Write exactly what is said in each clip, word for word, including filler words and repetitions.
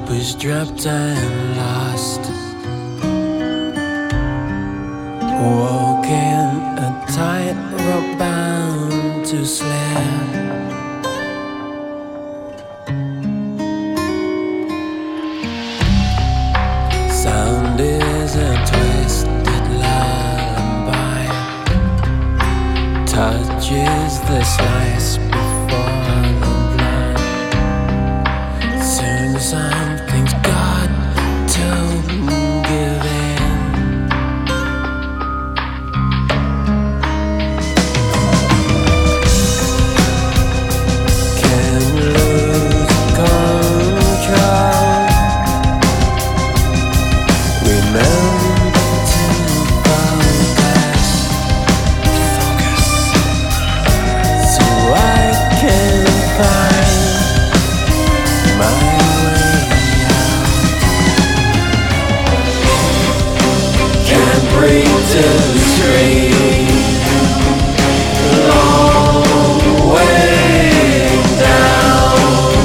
was dropped and lost. Walking a tightrope bound to slip. Sound is a twisted lullaby. Touch is the slice before the blood. Soon something's got to give in. Can't lose control. Remember to focus, focus, so I can find my way out. Can't breathe to the street. Long way down,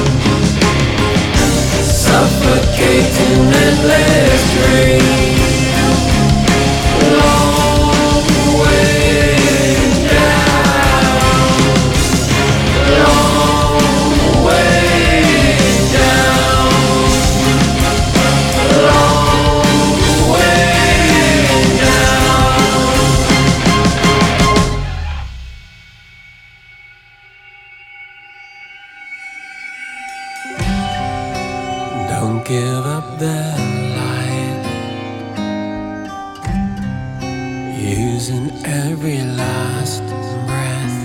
suffocating endless dream. Long way down, long way down, long way down. Don't give up the light, using every last breath,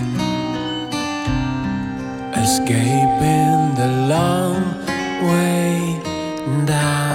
escaping the long way down.